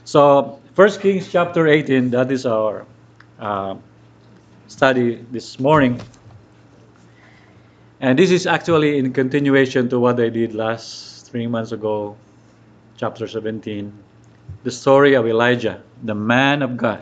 So, First Kings chapter 18, that is our uh, study this morning. And this is actually in continuation to what I did last 3 months ago, chapter 17, the story of Elijah, the man of God.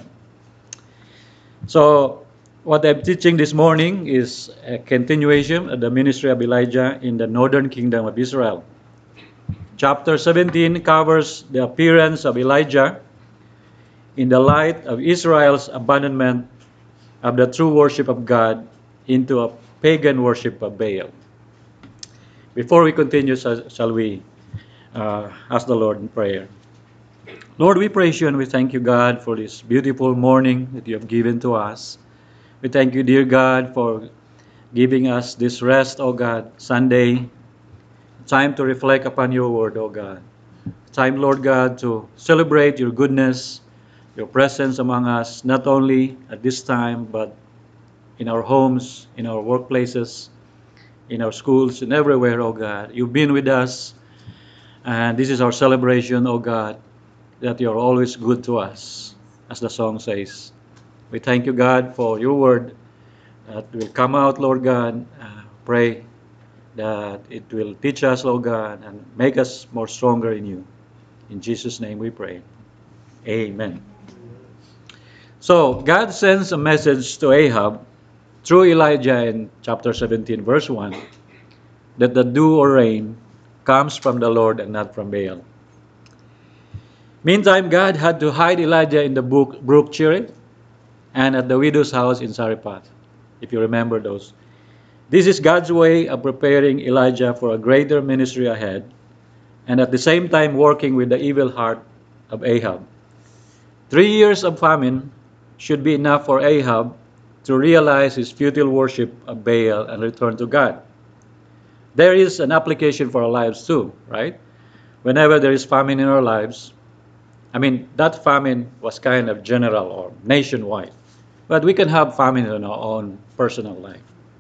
So, what I'm teaching this morning is a continuation of the ministry of Elijah in the northern kingdom of Israel. Chapter 17 covers the appearance of Elijah in the light of Israel's abandonment of the true worship of God into a pagan worship of Baal. Before we continue, shall we ask the Lord in prayer? Lord, we praise you and we thank you, God, for this beautiful morning that you have given to us. We thank you, dear God, for giving us this rest, O God, Sunday, time to reflect upon your word, O God. Time, Lord God, to celebrate your goodness, your presence among us, not only at this time, but in our homes, in our workplaces, in our schools, and everywhere, O God. You've been with us, and this is our celebration, O God, that you are always good to us, as the song says. We thank you, God, for your word that will come out, Lord God. Pray that it will teach us, Lord God, and make us more stronger in you. In Jesus' name we pray. Amen. So, God sends a message to Ahab through Elijah in chapter 17, verse 1, that the dew or rain comes from the Lord and not from Baal. Meantime, God had to hide Elijah in the brook Cherith and at the widow's house in Zarephath, if you remember those. This is God's way of preparing Elijah for a greater ministry ahead, and at the same time working with the evil heart of Ahab. 3 years of famine should be enough for Ahab to realize his futile worship of Baal and return to God. There is an application for our lives too, right? Whenever there is famine in our lives, that famine was kind of general or nationwide, but we can have famine in our own personal life.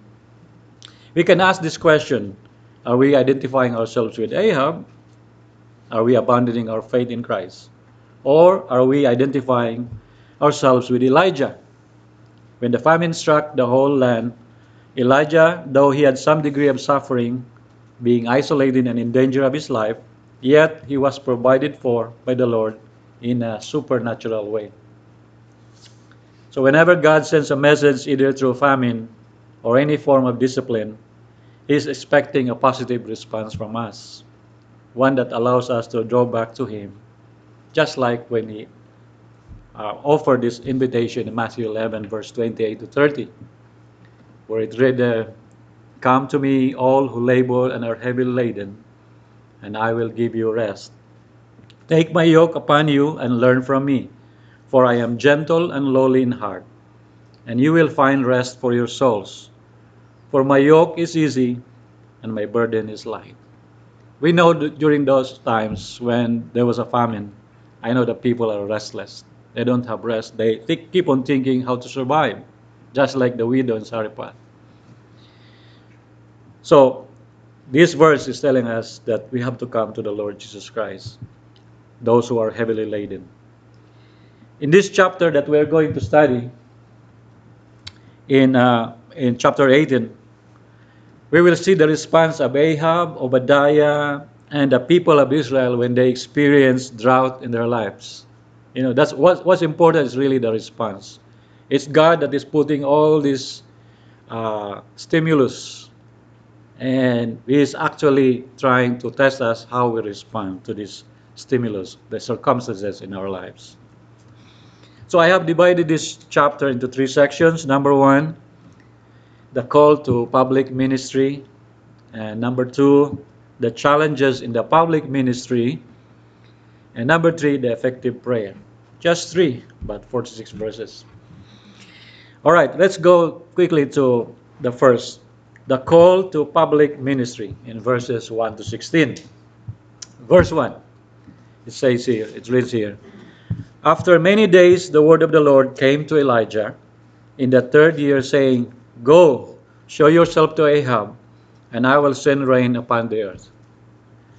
We can ask this question: are we identifying ourselves with Ahab? Are we abandoning our faith in Christ? Or are we identifying ourselves with Elijah? When the famine struck the whole land, Elijah, though he had some degree of suffering, being isolated and in danger of his life, yet he was provided for by the Lord in a supernatural way. So whenever God sends a message either through famine or any form of discipline, he is expecting a positive response from us, one that allows us to draw back to him, just like when he offered this invitation in Matthew 11, verse 28 to 30, where it read, "Come to me, all who labor and are heavily laden, and I will give you rest. Take my yoke upon you and learn from me, for I am gentle and lowly in heart, and you will find rest for your souls. For my yoke is easy and my burden is light." We know that during those times when there was a famine, I know that people are restless. They don't have rest. They keep on thinking how to survive, just like the widow in Sarephat. So, this verse is telling us that we have to come to the Lord Jesus Christ, those who are heavily laden. In this chapter that we are going to study, in chapter 18, we will see the response of Ahab, Obadiah, and the people of Israel when they experience drought in their lives. That's what's important is really the response. It's God that is putting all this stimulus, and He is actually trying to test us how we respond to this stimulus, the circumstances in our lives. So I have divided this chapter into 3 sections. Number 1, the call to public ministry. And number 2, the challenges in the public ministry. And number 3, the effective prayer. Just 3, but 46 verses. All right, let's go quickly to the first, the call to public ministry in verses 1 to 16. Verse 1, it reads here, "After many days the word of the Lord came to Elijah in the 3rd year, saying, Go, show yourself to Ahab, and I will send rain upon the earth."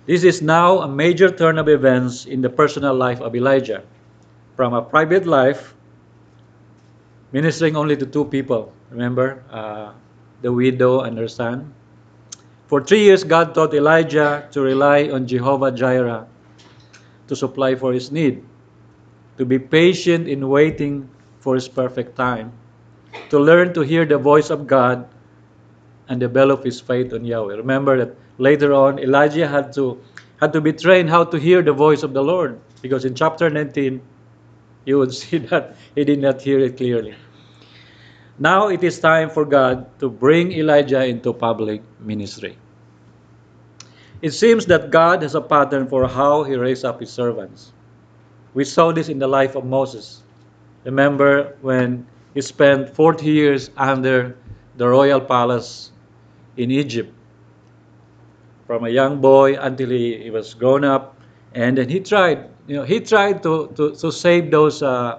This is now a major turn of events in the personal life of Elijah. From a private life, ministering only to two people, remember, the widow and her son. For 3 years, God taught Elijah to rely on Jehovah Jireh to supply for his need, to be patient in waiting for his perfect time, to learn to hear the voice of God and develop his faith on Yahweh. Remember that later on, Elijah had to be trained how to hear the voice of the Lord, because in chapter 19, you would see that he did not hear it clearly. Now it is time for God to bring Elijah into public ministry. It seems that God has a pattern for how he raised up his servants. We saw this in the life of Moses. Remember when he spent 40 years under the royal palace in Egypt, from a young boy until he was grown up, and then he tried, to save those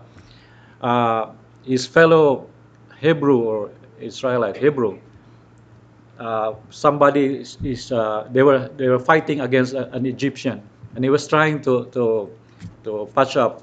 his fellow Hebrew or Israelite Hebrew. Somebody they were fighting against an Egyptian, and he was trying to patch up,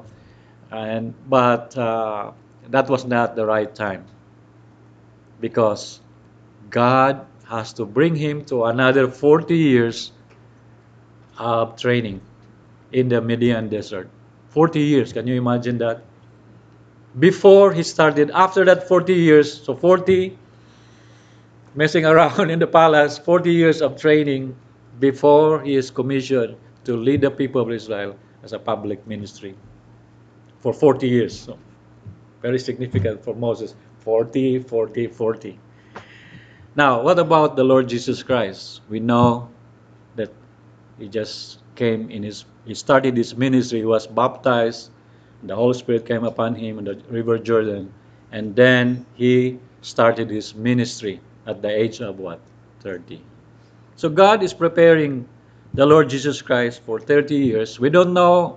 but that was not the right time, because God has to bring him to another 40 years of training in the Median desert. 40 years, can you imagine that? Before he started, after that 40 years, so 40 messing around in the palace, 40 years of training before he is commissioned to lead the people of Israel as a public ministry for 40 years. So very significant for Moses. 40, 40, 40. Now, what about the Lord Jesus Christ? We know that he just he started his ministry, he was baptized, the Holy Spirit came upon him in the River Jordan, and then he started his ministry at the age of what? 30. So God is preparing the Lord Jesus Christ for 30 years. We don't know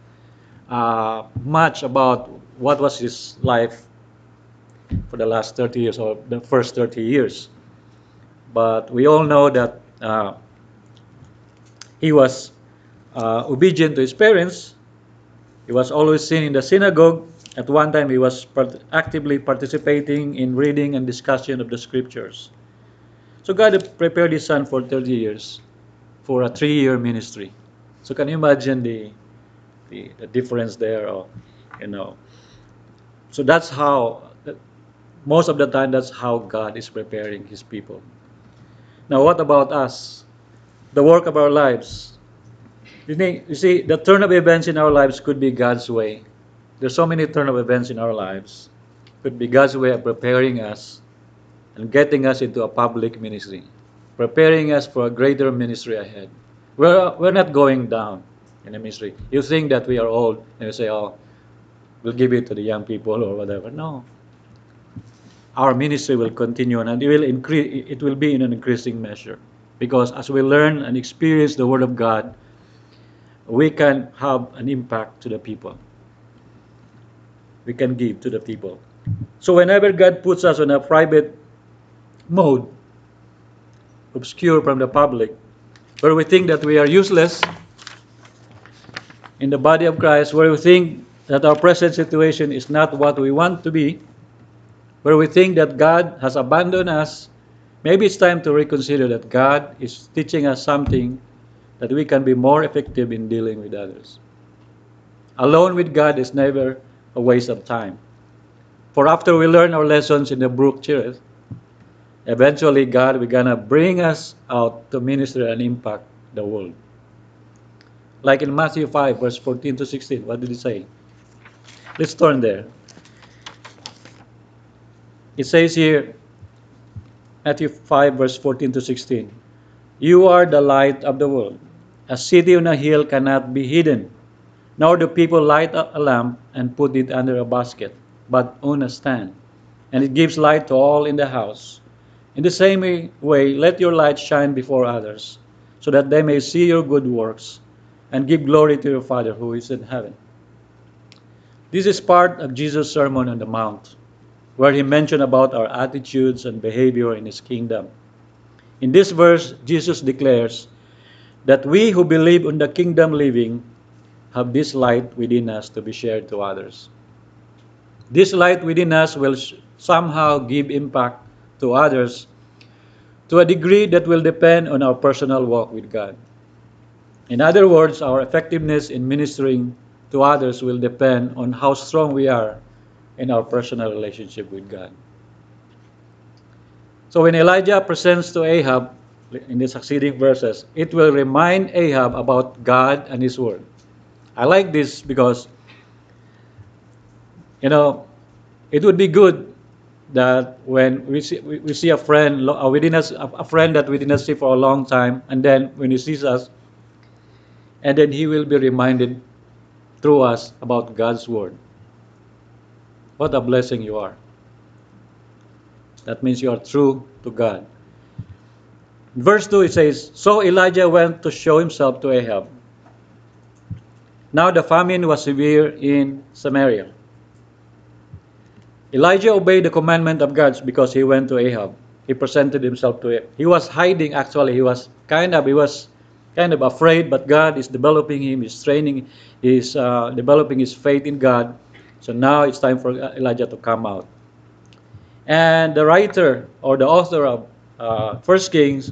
much about what was his life for the last 30 years or the first 30 years. But we all know that he was obedient to his parents. He was always seen in the synagogue. At one time, he was actively participating in reading and discussion of the scriptures. So God prepared his son for 30 years for a 3-year ministry. So can you imagine the difference there? So that's how, most of the time, that's how God is preparing his people. Now, what about us? The work of our lives. You see, the turn of events in our lives could be God's way. There's so many turn of events in our lives. It could be God's way of preparing us and getting us into a public ministry, preparing us for a greater ministry ahead. We're not going down in the ministry. You think that we are old and you say, oh, we'll give it to the young people or whatever. No. Our ministry will continue and it will increase. It will be in an increasing measure, because as we learn and experience the Word of God, we can have an impact to the people. We can give to the people. So whenever God puts us on a private mode, obscure from the public, where we think that we are useless in the body of Christ, where we think that our present situation is not what we want to be, where we think that God has abandoned us, maybe it's time to reconsider that God is teaching us something that we can be more effective in dealing with others. Alone with God is never a waste of time. For after we learn our lessons in the Brook Cherith, eventually God will gonna bring us out to minister and impact the world. Like in Matthew 5, verse 14 to 16, what did he say? Let's turn there. It says here, Matthew 5, verse 14 to 16, "You are the light of the world. A city on a hill cannot be hidden, nor do people light a lamp and put it under a basket, but on a stand, and it gives light to all in the house. In the same way, let your light shine before others, so that they may see your good works and give glory to your Father who is in heaven." This is part of Jesus' Sermon on the Mount, where he mentioned about our attitudes and behavior in his kingdom. In this verse, Jesus declares that we who believe in the kingdom living have this light within us to be shared to others. This light within us will somehow give impact to others to a degree that will depend on our personal walk with God. In other words, our effectiveness in ministering to others will depend on how strong we are in our personal relationship with God. So when Elijah presents to Ahab in the succeeding verses, it will remind Ahab about God and His Word. I like this because, you know, it would be good that when we see a friend within us, a friend that we did not see for a long time, and then when he sees us, and then he will be reminded through us about God's Word. What a blessing you are. That means you are true to God. In verse 2 it says, So Elijah went to show himself to Ahab. Now the famine was severe in Samaria. Elijah obeyed the commandment of God because he went to Ahab. He presented himself to him. He was hiding actually. He was kind of afraid, but God is developing him. He's training. He's developing his faith in God. So now it's time for Elijah to come out. And the writer or the author of First Kings,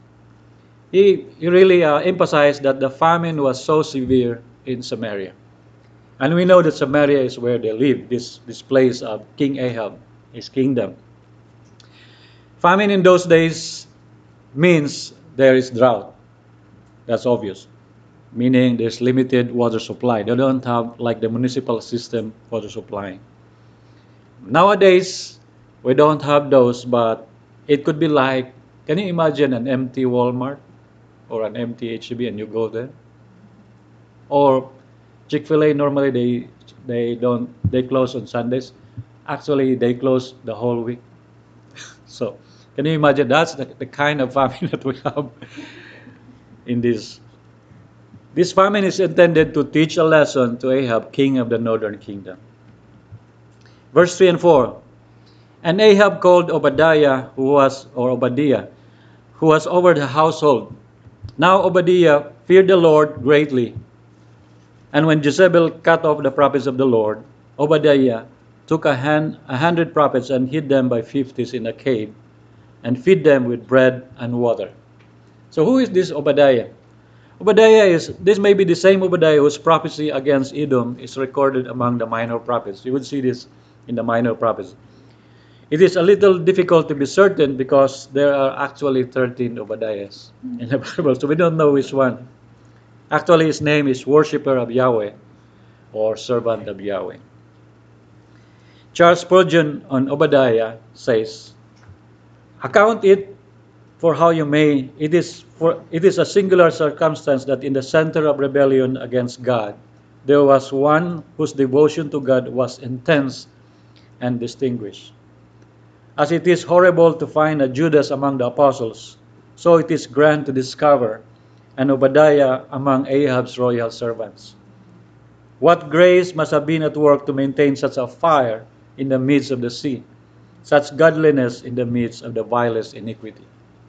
he really emphasized that the famine was so severe in Samaria. And we know that Samaria is where they live, this place of King Ahab, his kingdom. Famine in those days means there is drought. That's obvious. Meaning there's limited water supply. They don't have like the municipal system water supply. Nowadays, we don't have those, but it could be like, can you imagine an empty Walmart or an empty H-E-B and you go there? Or Chick-fil-A, normally they close on Sundays. Actually, they close the whole week. So, can you imagine? That's the kind of famine that we have in this. This famine is intended to teach a lesson to Ahab, king of the northern kingdom. Verse 3 and 4. And Ahab called Obadiah, who was over the household. Now Obadiah feared the Lord greatly. And when Jezebel cut off the prophets of the Lord, Obadiah took 100 prophets and hid them by fifties in a cave, and fed them with bread and water. So who is this Obadiah? This may be the same Obadiah whose prophecy against Edom is recorded among the minor prophets. You would see this in the minor prophets. It is a little difficult to be certain because there are actually 13 Obadiahs in the Bible, so we don't know which one. Actually, his name is worshipper of Yahweh or servant of Yahweh. Charles Spurgeon on Obadiah says, Account it for how you may, it is a singular circumstance that in the center of rebellion against God, there was one whose devotion to God was intense and distinguished. As it is horrible to find a Judas among the apostles, so it is grand to discover an Obadiah among Ahab's royal servants. What grace must have been at work to maintain such a fire in the midst of the sea, such godliness in the midst of the vilest iniquity.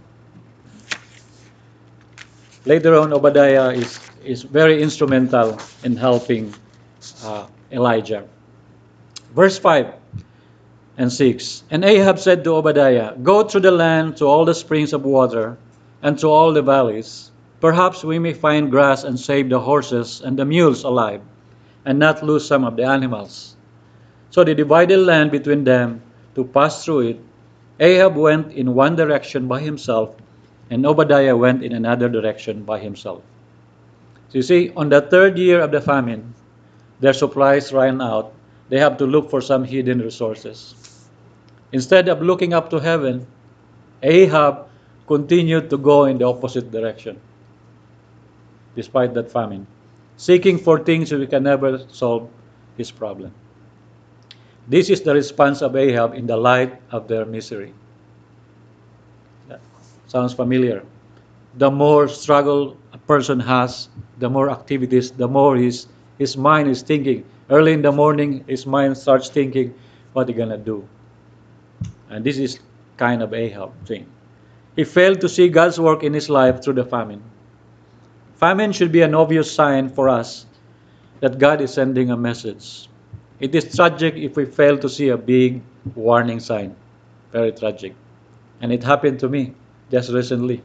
Later on, Obadiah is very instrumental in helping Elijah. Verse 5 and 6. And Ahab said to Obadiah, Go through the land to all the springs of water and to all the valleys. Perhaps we may find grass and save the horses and the mules alive, and not lose some of the animals. So they divided land between them to pass through it. Ahab went in one direction by himself, and Obadiah went in another direction by himself. So you see, on the third year of the famine, their supplies ran out. They have to look for some hidden resources. Instead of looking up to heaven, Ahab continued to go in the opposite direction, despite that famine, seeking for things that can never solve his problem. This is the response of Ahab in the light of their misery. That sounds familiar. The more struggle a person has, the more activities, the more his mind is thinking. Early in the morning, his mind starts thinking, what are you going to do? And this is kind of Ahab thing. He failed to see God's work in his life through the famine. Famine should be an obvious sign for us that God is sending a message. It is tragic if we fail to see a big warning sign. Very tragic. And it happened to me just recently.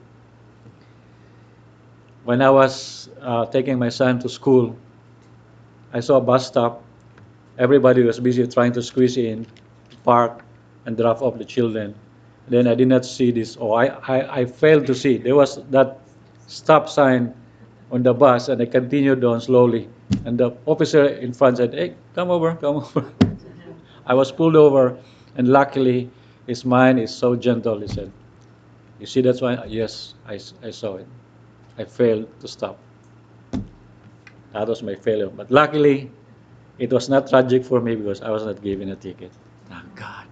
When I was taking my son to school, I saw a bus stop. Everybody was busy trying to squeeze in, park, and drop off the children. Then I did not see this, or I failed to see. There was that stop sign on the bus, and I continued on slowly. And the officer in front said, "Hey, come over, come over." I was pulled over, and luckily, his mind is so gentle. He said, "You see that's why?" Yes, I saw it. I failed to stop. That was my failure. But luckily, it was not tragic for me because I was not given a ticket. Thank God.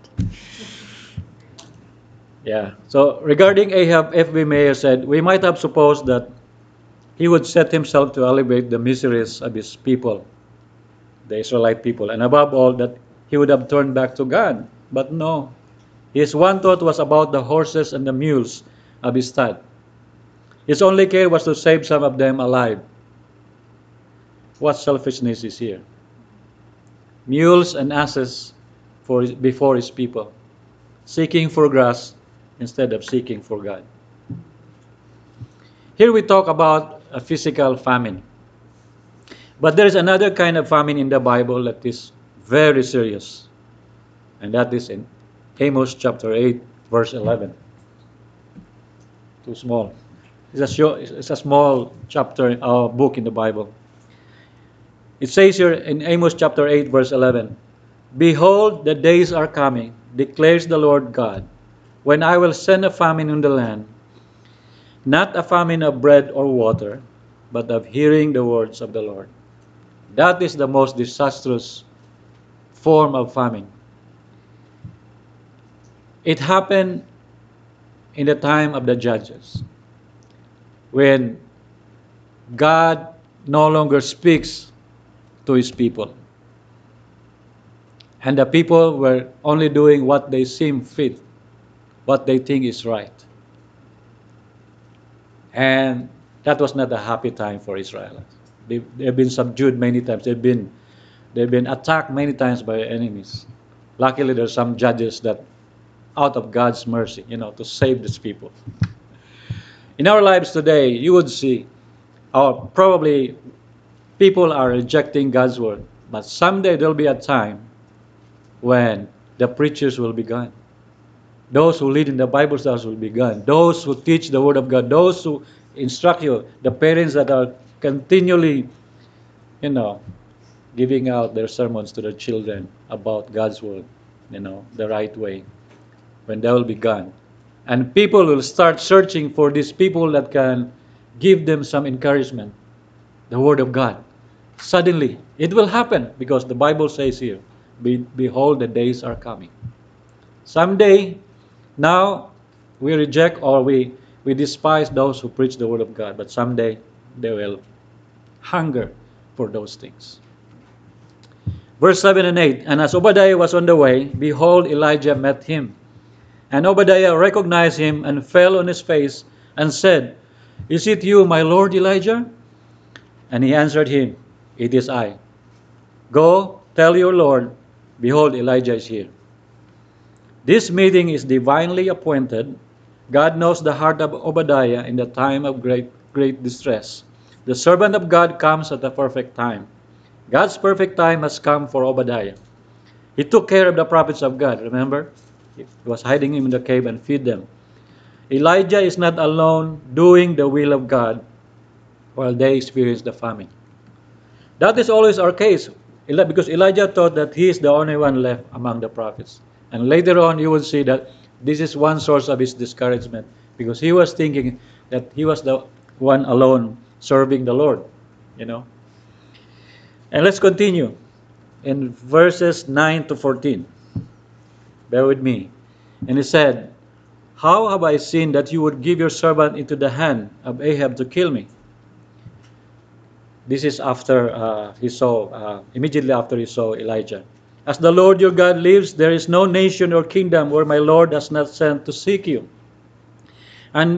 Yeah. So regarding Ahab, F.B. Mayer said, we might have supposed that he would set himself to alleviate the miseries of his people, the Israelite people, and above all, that he would have turned back to God. But no. His one thought was about the horses and the mules of his stud. His only care was to save some of them alive. What selfishness is here? Mules and asses before his people, seeking for grass instead of seeking for God. Here we talk about a physical famine. But there is another kind of famine in the Bible that is very serious. And that is in Amos chapter 8, verse 11. Too small. It's a small chapter, book in the Bible. It says here in Amos chapter 8, verse 11, Behold, the days are coming, declares the Lord God, when I will send a famine in the land, not a famine of bread or water, but of hearing the words of the Lord. That is the most disastrous form of famine. It happened in the time of the judges, when God no longer speaks to his people. And the people were only doing what they seem fit, what they think is right. And that was not a happy time for Israelites. They've been subdued many times. They've been attacked many times by enemies. Luckily, there's some judges that, out of God's mercy, to save these people. In our lives today, you would see how probably people are rejecting God's word. But someday there'll be a time when the preachers will be gone. Those who lead in the Bible studies will be gone. Those who teach the Word of God, those who instruct you, the parents that are continually, giving out their sermons to their children about God's Word, the right way, when they will be gone. And people will start searching for these people that can give them some encouragement, the Word of God. Suddenly, it will happen because the Bible says here, Behold, the days are coming. Someday, now, we reject or we despise those who preach the Word of God, but someday they will hunger for those things. Verse 7 and 8, And as Obadiah was on the way, behold, Elijah met him. And Obadiah recognized him and fell on his face and said, Is it you, my Lord Elijah? And he answered him, It is I. Go, tell your Lord, behold, Elijah is here. This meeting is divinely appointed. God knows the heart of Obadiah in the time of great distress. The servant of God comes at the perfect time. God's perfect time has come for Obadiah. He took care of the prophets of God, remember? He was hiding him in the cave and feed them. Elijah is not alone doing the will of God while they experience the famine. That is always our case, because Elijah thought that he is the only one left among the prophets. And later on, you will see that this is one source of his discouragement, because he was thinking that he was the one alone serving the Lord, And let's continue in verses 9 to 14. Bear with me. And he said, How have I sinned that you would give your servant into the hand of Ahab to kill me? This is after immediately after he saw Elijah. As the Lord your God lives, there is no nation or kingdom where my Lord has not sent to seek you. And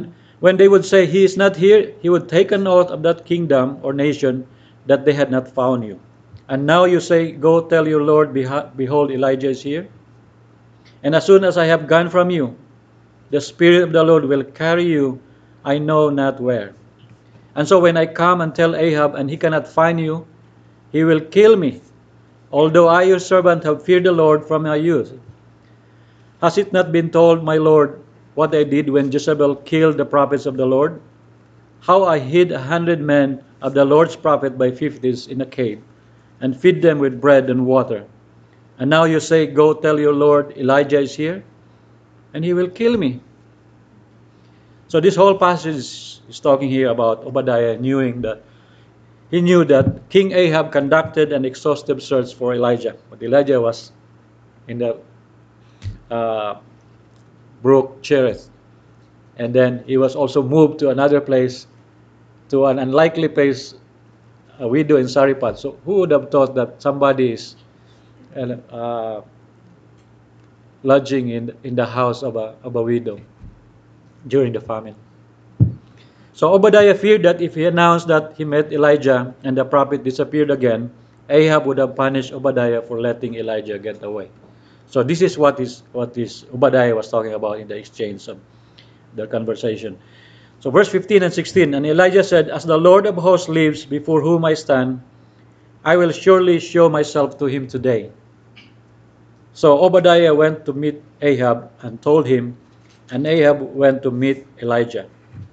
When they would say, He is not here, he would take an oath of that kingdom or nation that they had not found you. And now you say, Go tell your Lord, behold, Elijah is here. And as soon as I have gone from you, the Spirit of the Lord will carry you, I know not where. And so when I come and tell Ahab, and he cannot find you, he will kill me, although I, your servant, have feared the Lord from my youth. Has it not been told, my Lord, what I did when Jezebel killed the prophets of the Lord? How I hid 100 men of the Lord's prophet by fifties in a cave, and feed them with bread and water. And now you say, Go tell your Lord, Elijah is here, and he will kill me. So this whole passage is talking here about Obadiah knowing that he knew that King Ahab conducted an exhaustive search for Elijah, but Elijah was in the uh, brook Cherith, and then he was also moved to another place, to an unlikely place, a widow in Sariphat. So who would have thought that somebody is uh, lodging in the house of a widow during the famine? So Obadiah feared that if he announced that he met Elijah and the prophet disappeared again, Ahab would have punished Obadiah for letting Elijah get away. So this is what is Obadiah was talking about in the exchange of their conversation. So verse 15 and 16, and Elijah said, As the Lord of hosts lives, before whom I stand, I will surely show myself to him today. So Obadiah went to meet Ahab and told him, and Ahab went to meet Elijah.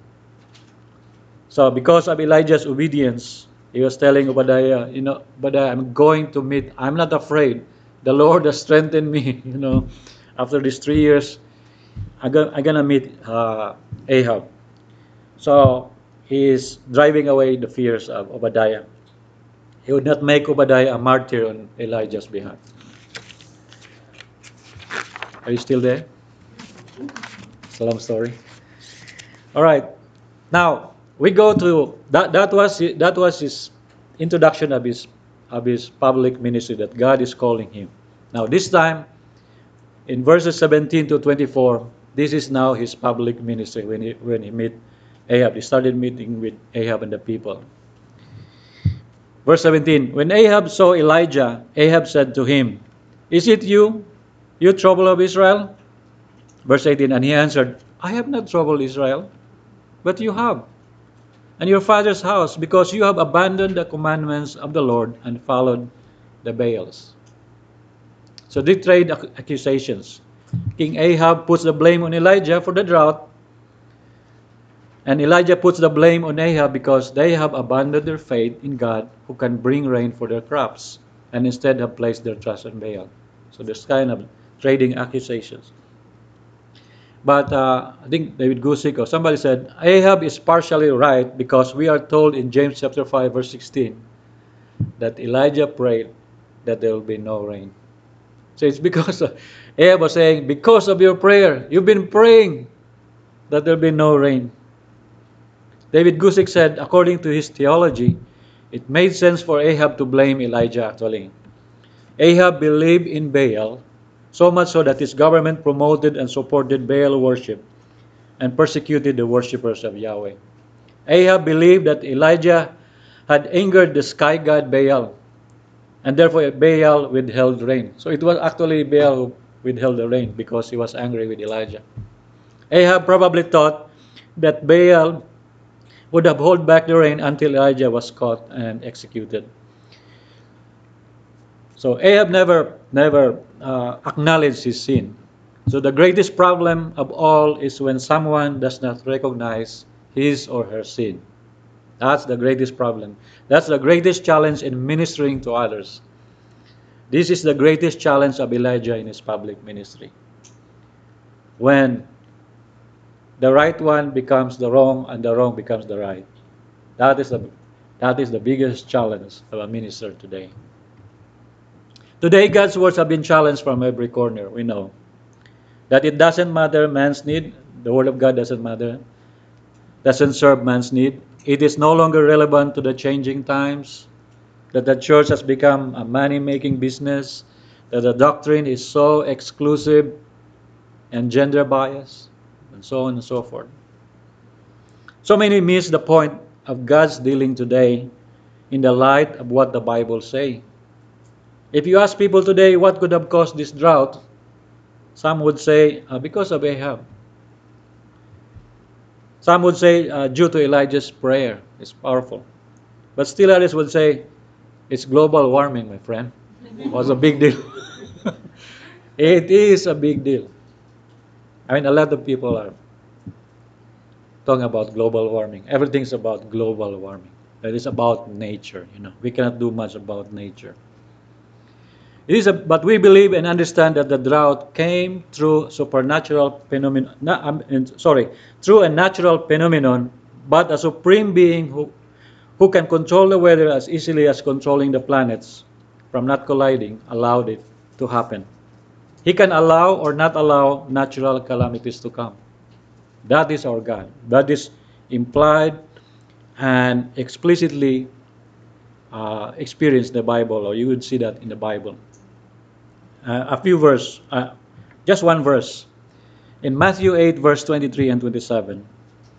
So because of Elijah's obedience, he was telling Obadiah, Obadiah, I'm not afraid. The Lord has strengthened me, after these 3 years, I'm going to meet Ahab. So he is driving away the fears of Obadiah. He would not make Obadiah a martyr on Elijah's behalf. Are you still there? It's a long story. All right. Now we go to that. That was his introduction of his public ministry that God is calling him. Now this time, in verses 17 to 24, this is now his public ministry when he met Ahab. He started meeting with Ahab and the people. Verse 17, when Ahab saw Elijah, Ahab said to him, Is it you, you trouble of Israel? Verse 18, and he answered, I have not troubled Israel, but you have, and your father's house, because you have abandoned the commandments of the Lord and followed the Baals. So they trade accusations. King Ahab puts the blame on Elijah for the drought, and Elijah puts the blame on Ahab because they have abandoned their faith in God who can bring rain for their crops, and instead have placed their trust in Baal. So there's kind of trading accusations. But I think David Gusick or somebody said, Ahab is partially right because we are told in James chapter 5 verse 16 that Elijah prayed that there will be no rain. So it's because Ahab was saying, because of your prayer, you've been praying that there will be no rain. David Gusick said, according to his theology, it made sense for Ahab to blame Elijah actually. Ahab believed in Baal, so much so that his government promoted and supported Baal worship and persecuted the worshippers of Yahweh. Ahab believed that Elijah had angered the sky god Baal, and therefore Baal withheld rain. So it was actually Baal who withheld the rain because he was angry with Elijah. Ahab probably thought that Baal would have held back the rain until Elijah was caught and executed. So Ahab never acknowledged his sin. So the greatest problem of all is when someone does not recognize his or her sin. That's the greatest problem. That's the greatest challenge in ministering to others. This is the greatest challenge of Elijah in his public ministry. When the right one becomes the wrong and the wrong becomes the right. That is the biggest challenge of a minister today. Today, God's words have been challenged from every corner. We know that it doesn't matter man's need. The word of God doesn't matter. Doesn't serve man's need. It is no longer relevant to the changing times. That the church has become a money-making business. That the doctrine is so exclusive and gender biased, and so on and so forth. So many miss the point of God's dealing today in the light of what the Bible say. If you ask people today what could have caused this drought, some would say because of Ahab. Some would say due to Elijah's prayer. It's powerful. But still others would say it's global warming, my friend. It was a big deal. It is a big deal. I mean, a lot of people are talking about global warming. Everything's about global warming. That is about nature. We cannot do much about nature. But we believe and understand that the drought came through supernatural phenomenon. Through a natural phenomenon, but a supreme being who can control the weather as easily as controlling the planets from not colliding allowed it to happen. He can allow or not allow natural calamities to come. That is our God. That is implied and explicitly experienced in the Bible, or you would see that in the Bible. A few verse, just one verse. In Matthew 8, verse 23 and 27, it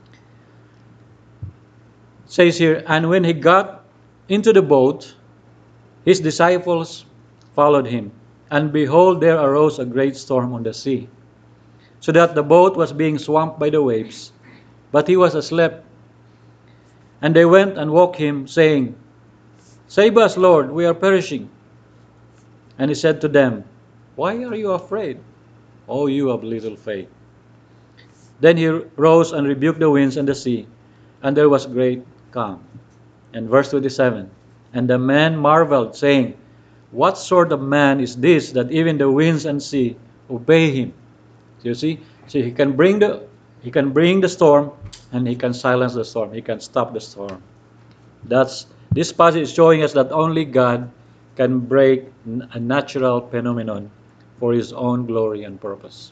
says here, "And when he got into the boat, his disciples followed him. And behold, there arose a great storm on the sea, so that the boat was being swamped by the waves, but he was asleep. And they went and woke him, saying, 'Save us, Lord, we are perishing.' And he said to them, 'Why are you afraid, O you of little faith?' Then he rose and rebuked the winds and the sea, and there was great calm." And verse 27, "And the men marveled, saying, 'What sort of man is this, that even the winds and sea obey him?'" So you see, he can bring the storm, and he can silence the storm. He can stop the storm. This passage is showing us that only God can break a natural phenomenon for his own glory and purpose.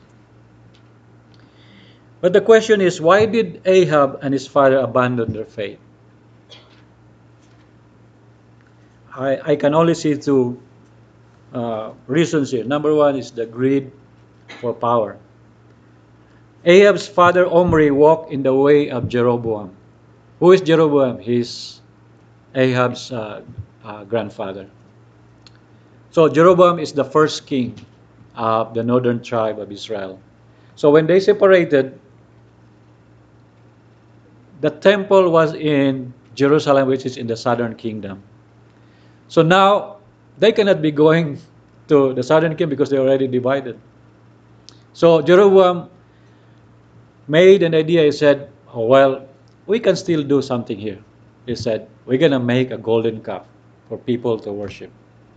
But the question is, why did Ahab and his father abandon their faith? I can only see two reasons here. Number one is the greed for power. Ahab's father Omri walked in the way of Jeroboam. Who is Jeroboam? He's Ahab's grandfather. So Jeroboam is the first king of the northern tribe of Israel. So when they separated, the temple was in Jerusalem, which is in the southern kingdom. So now they cannot be going to the southern kingdom because they're already divided. So Jeroboam made an idea. He said, "Oh, well, we can still do something here." He said, "We're going to make a golden calf for people to worship."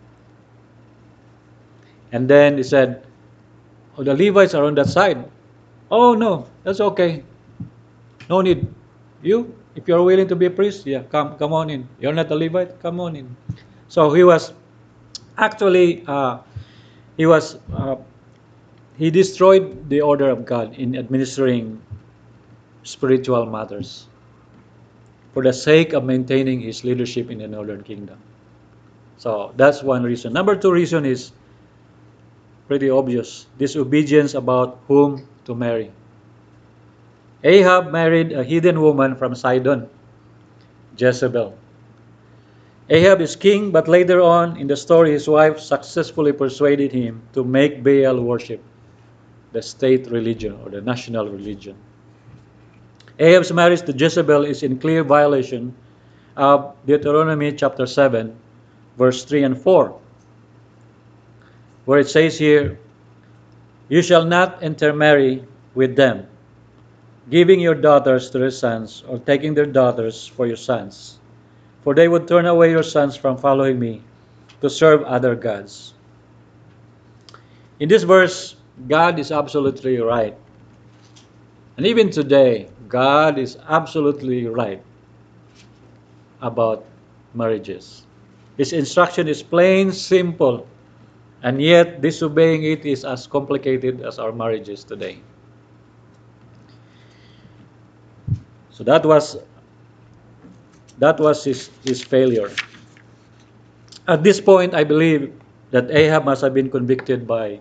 And then he said, "Oh, the Levites are on that side." "Oh, no, that's okay. No need. If you're willing to be a priest, yeah, come on in. You're not a Levite, come on in." So he was actually, he destroyed the order of God in administering spiritual matters for the sake of maintaining his leadership in the northern kingdom. So that's one reason. Number two reason is pretty obvious: disobedience about whom to marry. Ahab married a heathen woman from Sidon, Jezebel. Ahab is king, but later on in the story, his wife successfully persuaded him to make Baal worship the state religion or the national religion. Ahab's marriage to Jezebel is in clear violation of Deuteronomy chapter 7, verse 3 and 4, where it says here, "You shall not intermarry with them, giving your daughters to their sons, or taking their daughters for your sons. For they would turn away your sons from following me to serve other gods." In this verse, God is absolutely right. And even today, God is absolutely right about marriages. His instruction is plain, simple, and yet disobeying it is as complicated as our marriages today. So that was his failure. At this point, I believe that Ahab must have been convicted by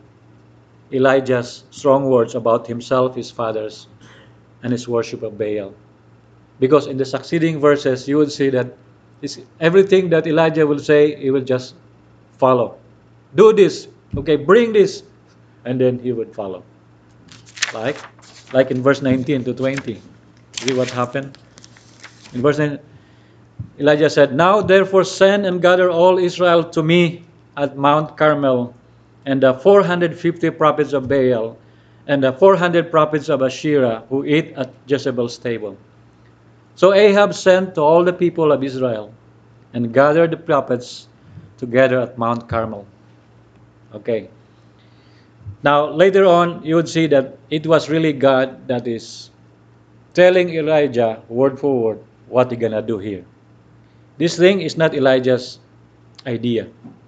Elijah's strong words about himself, his fathers, and his worship of Baal. Because in the succeeding verses, you would see that everything that Elijah will say, he will just follow. Do this, okay, bring this, and then he would follow. Like, like in verse 19 to 20. See what happened? In verse 9, Elijah said, "Now therefore send and gather all Israel to me at Mount Carmel, and the 450 prophets of Baal, and the 400 prophets of Asherah who eat at Jezebel's table." So Ahab sent to all the people of Israel and gathered the prophets together at Mount Carmel. Okay. Now, later on, you would see that it was really God that is telling Elijah word for word what he's gonna do here. This thing is not Elijah's idea.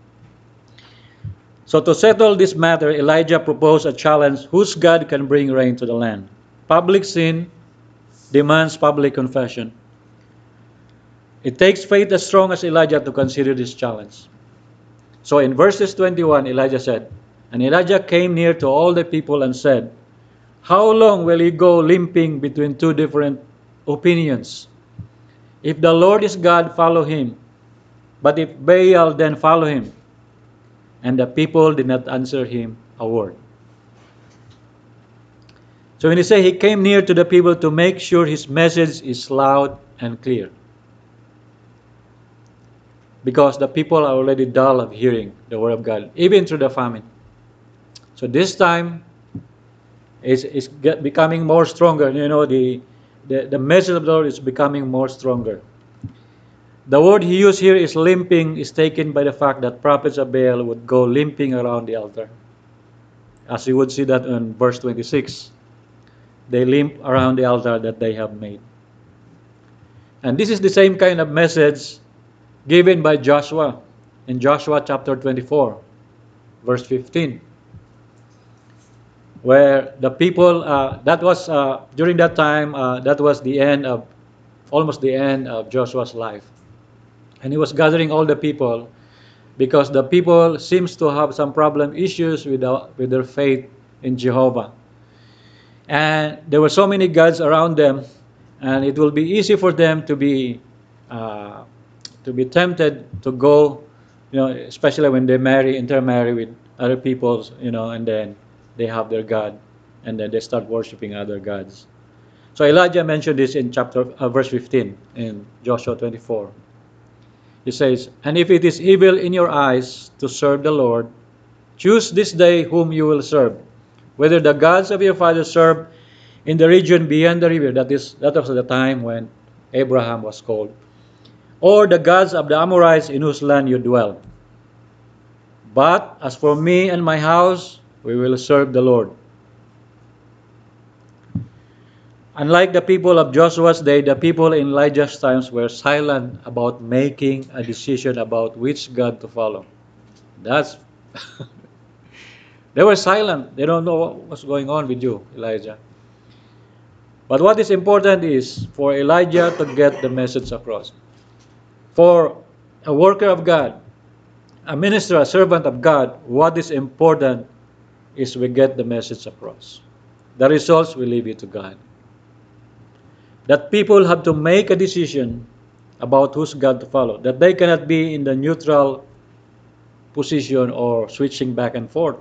So to settle this matter, Elijah proposed a challenge whose God can bring rain to the land. Public sin demands public confession. It takes faith as strong as Elijah to consider this challenge. So in verses 21, Elijah said, "And Elijah came near to all the people and said, 'How long will you go limping between two different opinions? If the Lord is God, follow him. But if Baal, then follow him.' And the people did not answer him a word." So when he say he came near to the people to make sure his message is loud and clear. Because the people are already dull of hearing the word of God, even through the famine. So this time is becoming more stronger. You know, the message of the Lord is becoming more stronger. The word he used here is limping is taken by the fact that prophets of Baal would go limping around the altar. As you would see that in verse 26. They limp around the altar that they have made. And this is the same kind of message given by Joshua in Joshua chapter 24, verse 15. Where the people, that was, during that time, that was the end of, almost the end of Joshua's life. And he was gathering all the people because the people seems to have some problem issues with their faith in Jehovah. And there were so many gods around them, and it will be easy for them to be tempted to go, you know, especially when they intermarry with other peoples, you know, and then they have their god, and then they start worshiping other gods. So Elijah mentioned this in verse 15 in Joshua 24. He says, "And if it is evil in your eyes to serve the Lord, choose this day whom you will serve, whether the gods of your fathers served in the region beyond the river," that was the time when Abraham was called, "or the gods of the Amorites in whose land you dwell. But as for me and my house, we will serve the Lord." Unlike the people of Joshua's day, the people in Elijah's times were silent about making a decision about which God to follow. That's they were silent. They don't know what's going on with you, Elijah. But what is important is for Elijah to get the message across. For a worker of God, a minister, a servant of God, what is important is we get the message across. The results we leave it to God. That people have to make a decision about whose God to follow. That they cannot be in the neutral position or switching back and forth.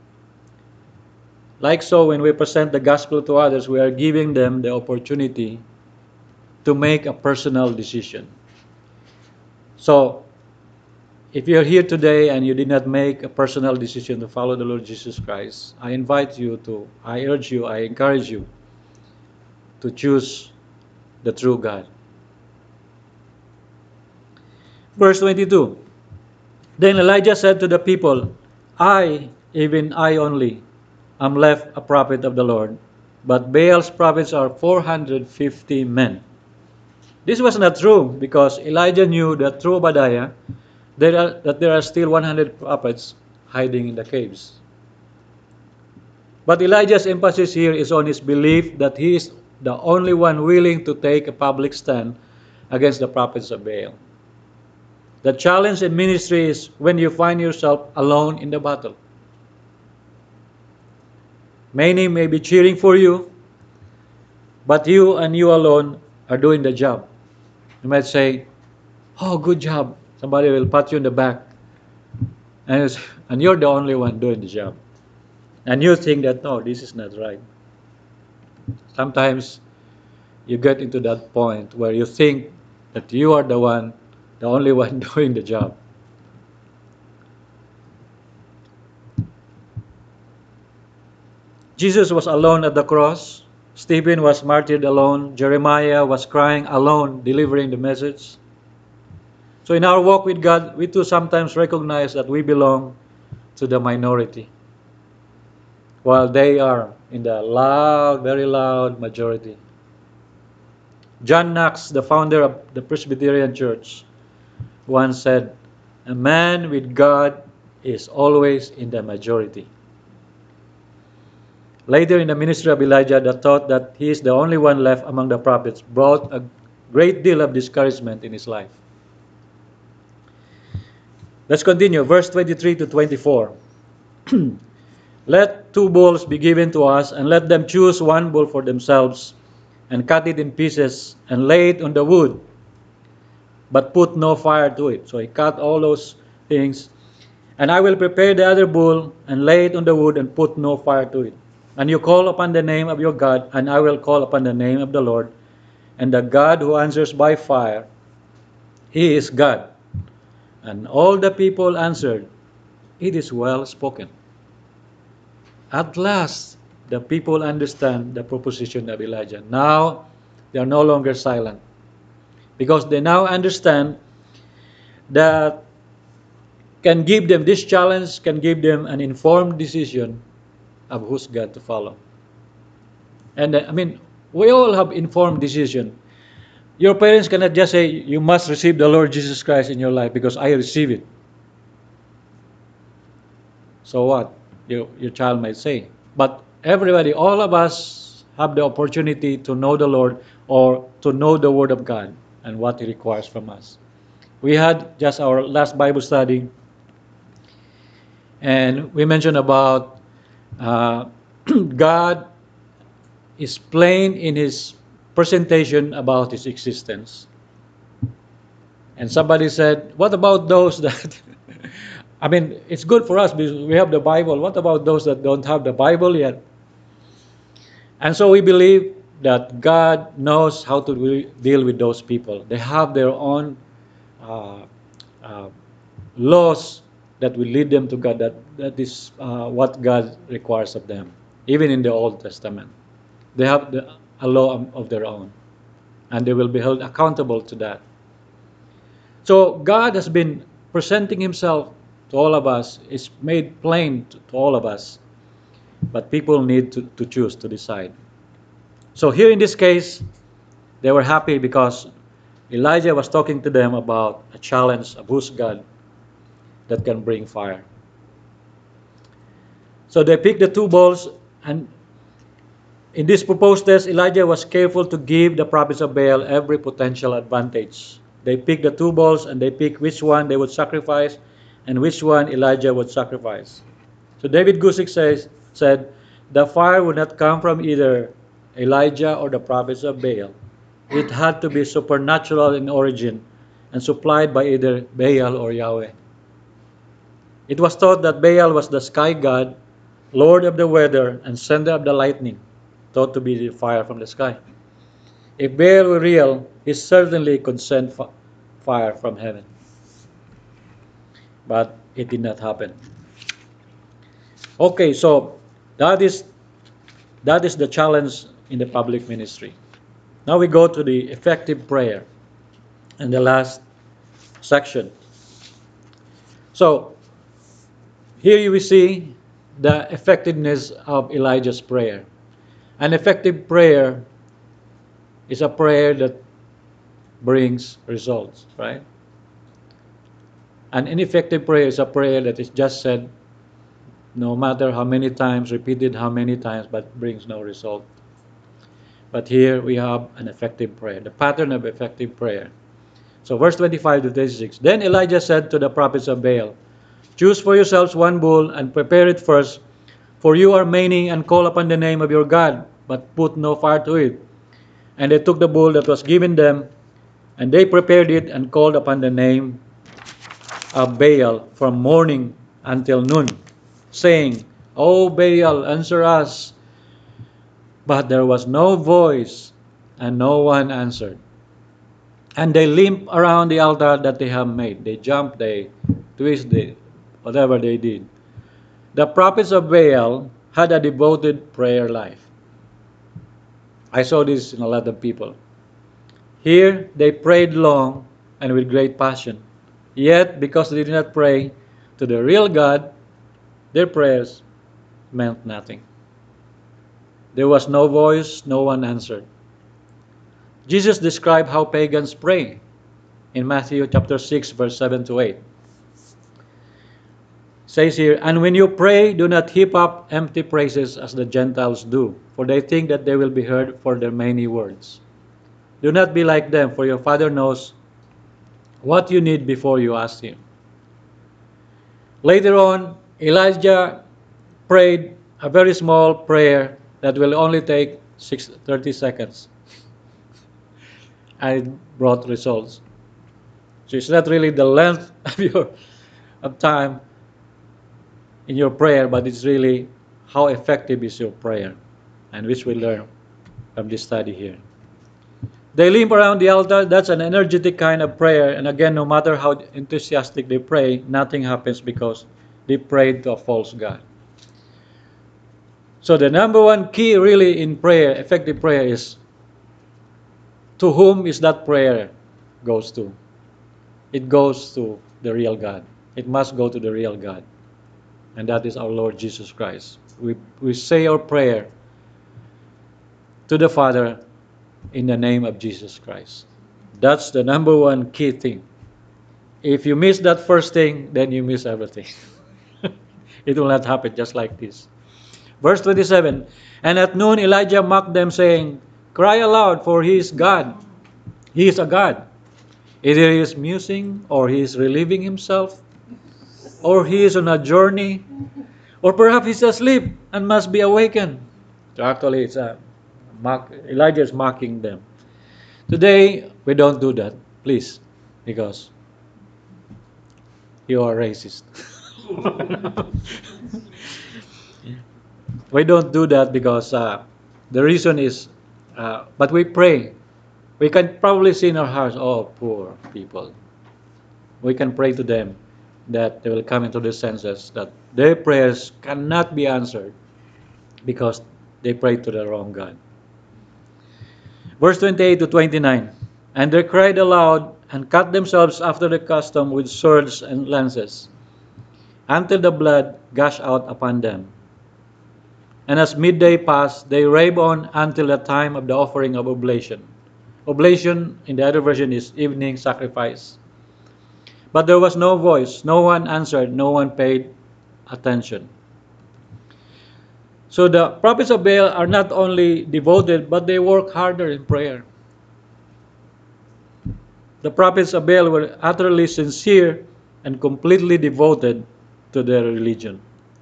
Like so, when we present the gospel to others, we are giving them the opportunity to make a personal decision. So, if you're here today and you did not make a personal decision to follow the Lord Jesus Christ, I invite you to, I urge you, I encourage you to choose the true God. Verse 22. Then Elijah said to the people, "I, even I only, am left a prophet of the Lord, but Baal's prophets are 450 men." This was not true because Elijah knew that through Obadiah that there are still 100 prophets hiding in the caves. But Elijah's emphasis here is on his belief that he is the only one willing to take a public stand against the prophets of Baal. The challenge in ministry is when you find yourself alone in the battle. Many may be cheering for you, but you and you alone are doing the job. You might say, "Oh, good job." Somebody will pat you in the back, and you're the only one doing the job. And you think that, no, this is not right. Sometimes you get into that point where you think that you are the only one doing the job. Jesus was alone at the cross. Stephen was martyred alone. Jeremiah was crying alone, delivering the message. So in our walk with God, we too sometimes recognize that we belong to the minority, while they are in the loud, very loud majority. John Knox, the founder of the Presbyterian Church, once said, "A man with God is always in the majority." Later in the ministry of Elijah, the thought that he is the only one left among the prophets brought a great deal of discouragement in his life. Let's continue, verse 23 to 24. Let 2 bulls be given to us, and let them choose 1 bull for themselves, and cut it in pieces, and lay it on the wood, but put no fire to it. So he cut all those things. And I will prepare the other bull, and lay it on the wood, and put no fire to it. And you call upon the name of your God, and I will call upon the name of the Lord, and the God who answers by fire, he is God. And all the people answered, it is well spoken. At last, the people understand the proposition of Elijah. Now, they are no longer silent, because they now understand that this challenge can give them an informed decision of whose God to follow. And we all have informed decision. Your parents cannot just say, you must receive the Lord Jesus Christ in your life because I receive it. So what? Your child might say. But everybody, all of us have the opportunity to know the Lord or to know the Word of God and what He requires from us. We had just our last Bible study, and we mentioned about God is plain in His presentation about His existence. And somebody said, what about those that, it's good for us because we have the Bible. What about those that don't have the Bible yet? And so we believe that God knows how to deal with those people. They have their own laws that will lead them to God. That is what God requires of them. Even in the Old Testament, they have a law of their own, and they will be held accountable to that. So God has been presenting Himself to all of us. It's made plain to all of us, but people need to choose, to decide. So here in this case, they were happy because Elijah was talking to them about a challenge of whose God that can bring fire. So they picked the 2 bulls, and in this proposed test, Elijah was careful to give the prophets of Baal every potential advantage. They picked the 2 bulls, and they picked which one they would sacrifice and which one Elijah would sacrifice. So David Gusick said, the fire would not come from either Elijah or the prophets of Baal. It had to be supernatural in origin and supplied by either Baal or Yahweh. It was thought that Baal was the sky god, lord of the weather, and sender of the lightning, thought to be the fire from the sky. If Baal were real, he certainly could send fire from heaven. But it did not happen. Okay, so that is the challenge in the public ministry. Now we go to the effective prayer in the last section. So here you will see the effectiveness of Elijah's prayer. An effective prayer is a prayer that brings results, right? An ineffective prayer is a prayer that is just said no matter how many times, repeated how many times, but brings no result. But here we have an effective prayer, the pattern of effective prayer. So verse 25 to 26. Then Elijah said to the prophets of Baal, choose for yourselves 1 bull and prepare it first, for you are many, and call upon the name of your God, but put no fire to it. And they took the bull that was given them, and they prepared it and called upon the name of Baal from morning until noon, saying, O Baal, answer us. But there was no voice, and no one answered. And they limp around the altar that they have made. They jump, they twist, they, whatever they did. The prophets of Baal had a devoted prayer life. I saw this in a lot of people. Here, they prayed long and with great passion. Yet, because they did not pray to the real God, their prayers meant nothing. There was no voice, no one answered. Jesus described how pagans pray in Matthew chapter 6, verse 7 to 8. It says here, and when you pray, do not heap up empty praises as the Gentiles do, for they think that they will be heard for their many words. Do not be like them, for your Father knows what you need before you ask Him. Later on, Elijah prayed a very small prayer that will only take 30 seconds. And it brought results. So it's not really the length of time in your prayer, but it's really how effective is your prayer, and which we learn from this study here. They limp around the altar. That's an energetic kind of prayer. And again, no matter how enthusiastic they pray, nothing happens because they prayed to a false God. So the number one key really in prayer, effective prayer, is to whom is that prayer goes to. It goes to the real God. It must go to the real God. And that is our Lord Jesus Christ. We say our prayer to the Father in the name of Jesus Christ. That's the number one key thing. If you miss that first thing, then you miss everything. It will not happen just like this. Verse 27, and at noon Elijah mocked them, saying, cry aloud, for he is God. He is a God. Either he is musing, or he is relieving himself, or he is on a journey, or perhaps he's asleep and must be awakened. So actually, Elijah is mocking them. Today, we don't do that, please, because you are racist. We don't do that because the reason is, but we pray. We can probably see in our hearts, oh, poor people. We can pray to them that they will come into the senses that their prayers cannot be answered because they prayed to the wrong God. Verse 28 to 29, and they cried aloud and cut themselves after the custom with swords and lances, until the blood gushed out upon them. And as midday passed, they raved on until the time of the offering of oblation. Oblation, in the other version, is evening sacrifice. But there was no voice, no one answered, no one paid attention. So the prophets of Baal are not only devoted, but they work harder in prayer. The prophets of Baal were utterly sincere and completely devoted to their religion.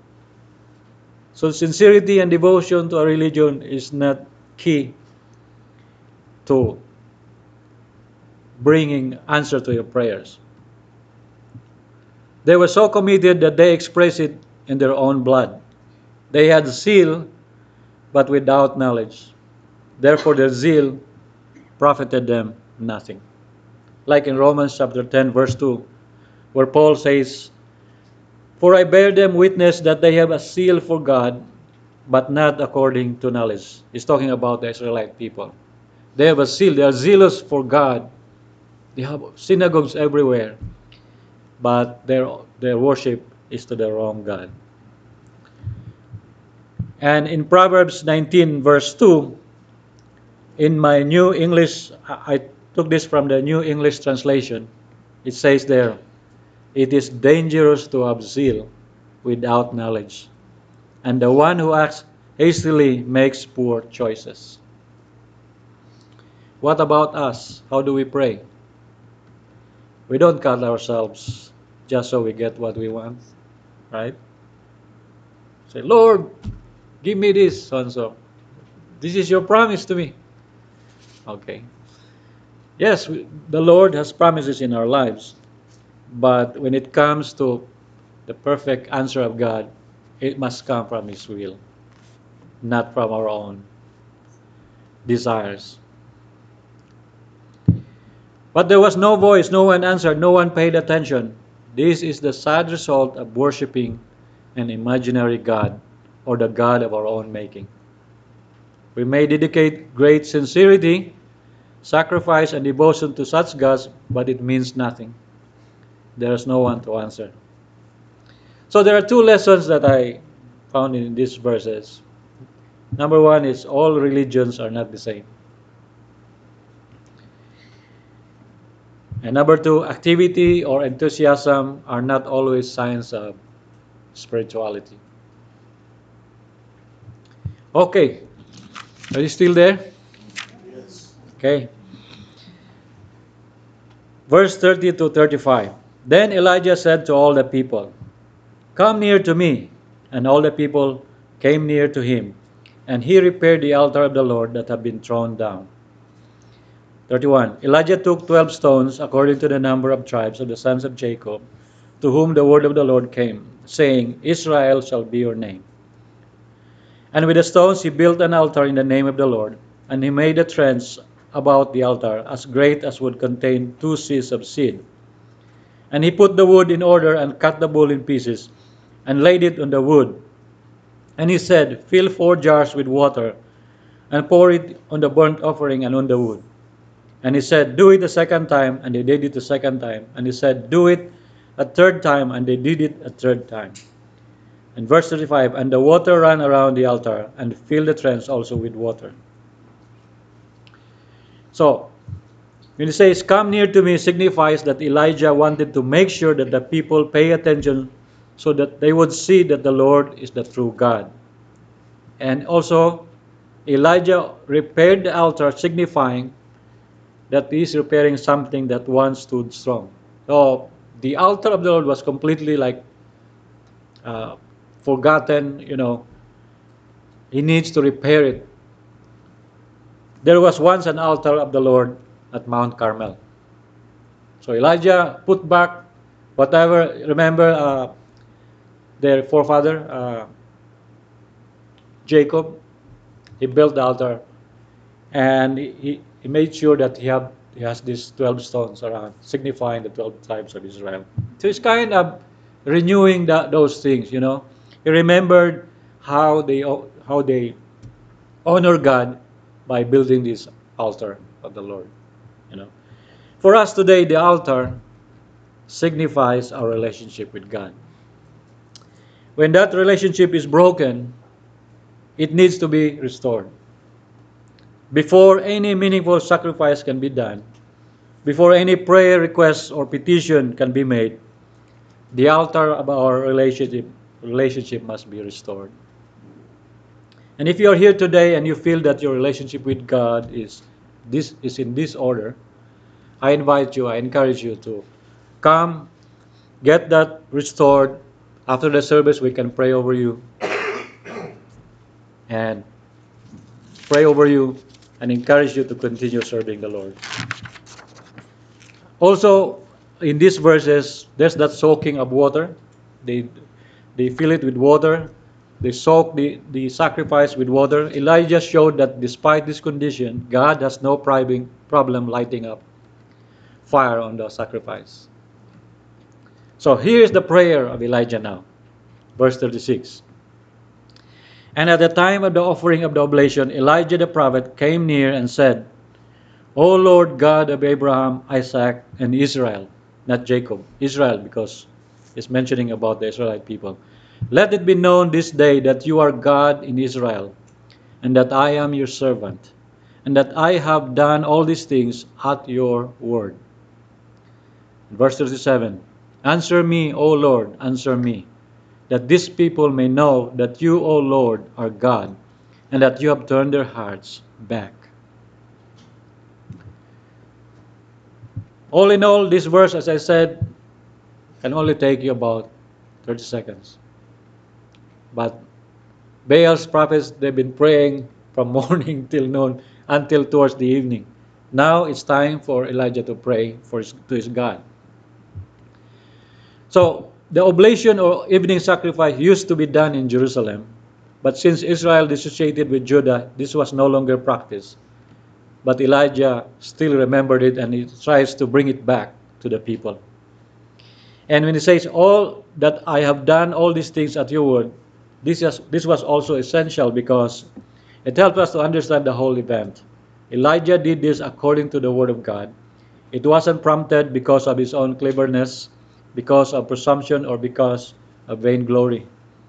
So sincerity and devotion to a religion is not key to bringing answer to your prayers. They were so committed that they expressed it in their own blood. They had zeal, but without knowledge. Therefore their zeal profited them nothing. Like in Romans chapter 10, verse 2, where Paul says, for I bear them witness that they have a zeal for God, but not according to knowledge. He's talking about the Israelite people. They have a zeal. They are zealous for God. They have synagogues everywhere, but their worship is to the wrong God. And in Proverbs 19, verse 2, in my New English, I took this from the New English translation. It says there, it is dangerous to have zeal without knowledge, and the one who acts hastily makes poor choices. What about us? How do we pray? We don't cut ourselves just so we get what we want, right? Say, Lord, give me this, so and so. This is your promise to me. Okay. Yes, the Lord has promises in our lives, but when it comes to the perfect answer of God, it must come from His will, not from our own desires. But there was no voice, no one answered, no one paid attention. This is the sad result of worshiping an imaginary God or the God of our own making. We may dedicate great sincerity, sacrifice, and devotion to such gods, but it means nothing. There is no one to answer. So there are two lessons that I found in these verses. Number one is all religions are not the same. And number two, activity or enthusiasm are not always signs of spirituality. Okay, are you still there? Yes. Okay. Verse 30 to 35. Then Elijah said to all the people, "Come near to me." And all the people came near to him, and he repaired the altar of the Lord that had been thrown down. 31. Elijah took 12 stones according to the number of tribes of the sons of Jacob, to whom the word of the Lord came, saying, Israel shall be your name. And with the stones he built an altar in the name of the Lord, and he made a trench about the altar as great as would contain 2 seahs of seed. And he put the wood in order and cut the bull in pieces, and laid it on the wood. And he said, Fill 4 jars with water, and pour it on the burnt offering and on the wood. And he said, Do it a second time, and they did it a second time. And he said, Do it a third time, and they did it a third time. And verse 35, And the water ran around the altar, and filled the trench also with water. So, when he says, Come near to me, signifies that Elijah wanted to make sure that the people pay attention so that they would see that the Lord is the true God. And also, Elijah repaired the altar, signifying that he is repairing something that once stood strong. So, the altar of the Lord was completely like uh, forgotten, he needs to repair it. There was once an altar of the Lord at Mount Carmel. So Elijah put back whatever, remember their forefather, Jacob, he built the altar, and he made sure that he has these 12 stones around, signifying the 12 tribes of Israel. So it's kind of renewing those things. He remembered how they honor God by building this altar of the Lord. You know, for us today, the altar signifies our relationship with God. When that relationship is broken, it needs to be restored. Before any meaningful sacrifice can be done, before any prayer request or petition can be made, the altar of our relationship must be restored. And if you are here today and you feel that your relationship with God is in disorder, I encourage you to come, get that restored. After the service, we can pray over you and pray over you and encourage you to continue serving the Lord. Also, in these verses, there's that soaking of water. They they fill it with water. They soak the sacrifice with water. Elijah showed that despite this condition, God has no problem lighting up fire on the sacrifice. So here is the prayer of Elijah now. Verse 36. And at the time of the offering of the oblation, Elijah the prophet came near and said, O Lord God of Abraham, Isaac, and Israel, not Jacob, Israel, because it's mentioning about the Israelite people. Let it be known this day that you are God in Israel, and that I am your servant, and that I have done all these things at your word. Verse 37. Answer me, O Lord, answer me, that these people may know that you, O Lord, are God, and that you have turned their hearts back. All in all, this verse, as I said, can only take you about 30 seconds. But Baal's prophets, they've been praying from morning till noon until towards the evening. Now it's time for Elijah to pray to his God. So the oblation or evening sacrifice used to be done in Jerusalem, but since Israel dissociated with Judah, this was no longer practiced. But Elijah still remembered it and he tries to bring it back to the people. And when he says, all that I have done all these things at your word, this was also essential because it helped us to understand the whole event. Elijah did this according to the word of God. It wasn't prompted because of his own cleverness, because of presumption, or because of vainglory.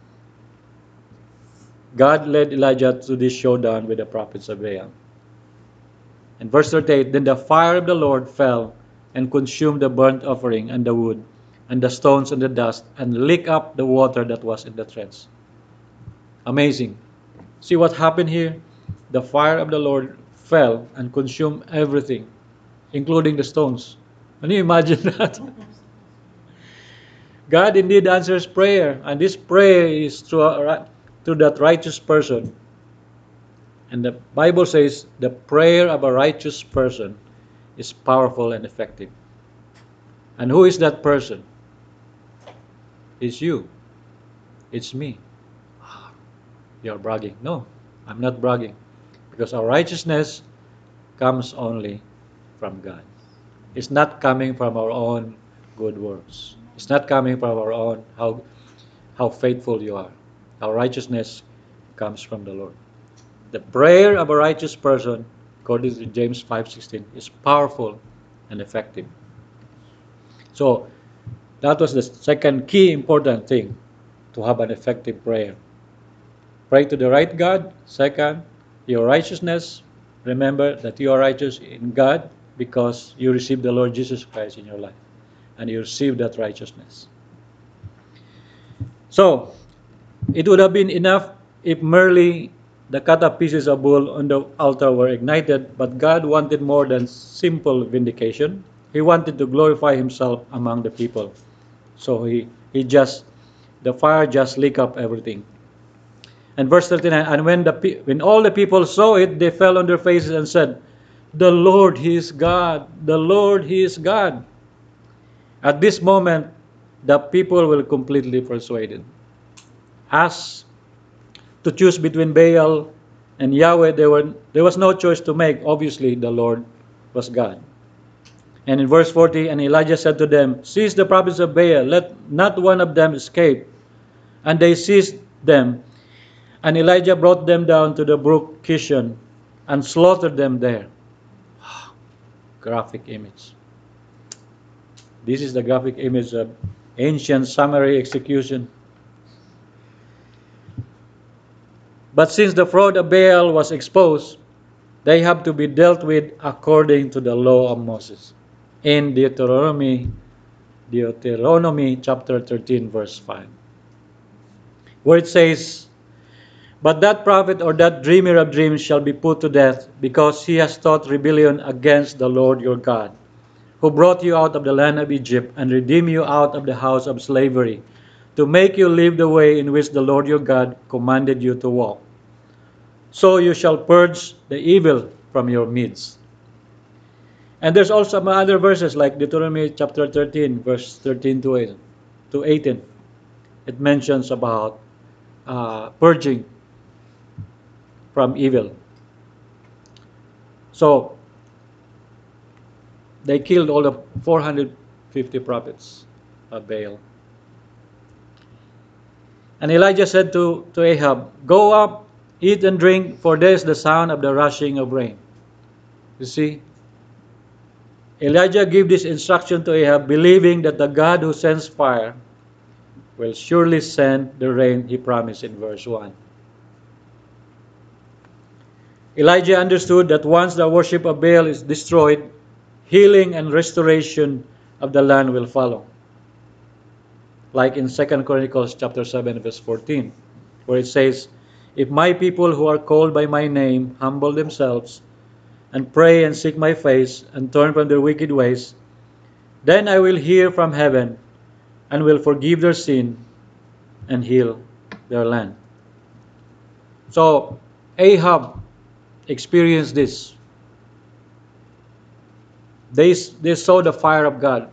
God led Elijah to this showdown with the prophets of Baal. In verse 38, then the fire of the Lord fell and consumed the burnt offering and the wood and the stones and the dust and licked up the water that was in the trench. Amazing. See what happened here? The fire of the Lord fell and consumed everything, including the stones. Can you imagine that? God indeed answers prayer, and this prayer is through that righteous person. And the Bible says the prayer of a righteous person is powerful and effective. And who is that person? It's you. It's me. You're bragging. No, I'm not bragging. Because our righteousness comes only from God. It's not coming from our own good works. It's not coming from our own how faithful you are. Our righteousness comes from the Lord. The prayer of a righteous person, according to James 5:16, is powerful and effective. So that was the second key important thing, to have an effective prayer. Pray to the right God. Second, your righteousness. Remember that you are righteous in God because you received the Lord Jesus Christ in your life. And you received that righteousness. So, it would have been enough if merely the cut up pieces of bull on the altar were ignited, but God wanted more than simple vindication. He wanted to glorify himself among the people. So the fire just licked up everything. And verse 39, and when all the people saw it, they fell on their faces and said, the Lord, He is God. The Lord, He is God. At this moment, the people were completely persuaded. As to choose between Baal and Yahweh, there was no choice to make. Obviously, the Lord was God. And in verse 40, and Elijah said to them, seize the prophets of Baal, let not one of them escape. And they seized them. And Elijah brought them down to the brook Kishon and slaughtered them there. Graphic image. This is the graphic image of ancient summary execution. But since the fraud of Baal was exposed, they have to be dealt with according to the law of Moses. In Deuteronomy chapter 13, verse 5. Where it says, but that prophet or that dreamer of dreams shall be put to death, because he has taught rebellion against the Lord your God, who brought you out of the land of Egypt and redeemed you out of the house of slavery, to make you live the way in which the Lord your God commanded you to walk. So you shall purge the evil from your midst. And there's also some other verses like Deuteronomy chapter 13, verse 13 to 18. It mentions about purging from evil. So they killed all the 450 prophets of Baal. And Elijah said to Ahab, go up, eat and drink, for there is the sound of the rushing of rain. You see, Elijah gave this instruction to Ahab, believing that the God who sends fire will surely send the rain he promised in verse 1. Elijah understood that once the worship of Baal is destroyed, healing and restoration of the land will follow. Like in 2 Chronicles chapter 7, verse 14, where it says, if my people who are called by my name humble themselves and pray and seek my face and turn from their wicked ways, then I will hear from heaven and will forgive their sin and heal their land. So Ahab experienced this. They saw the fire of God.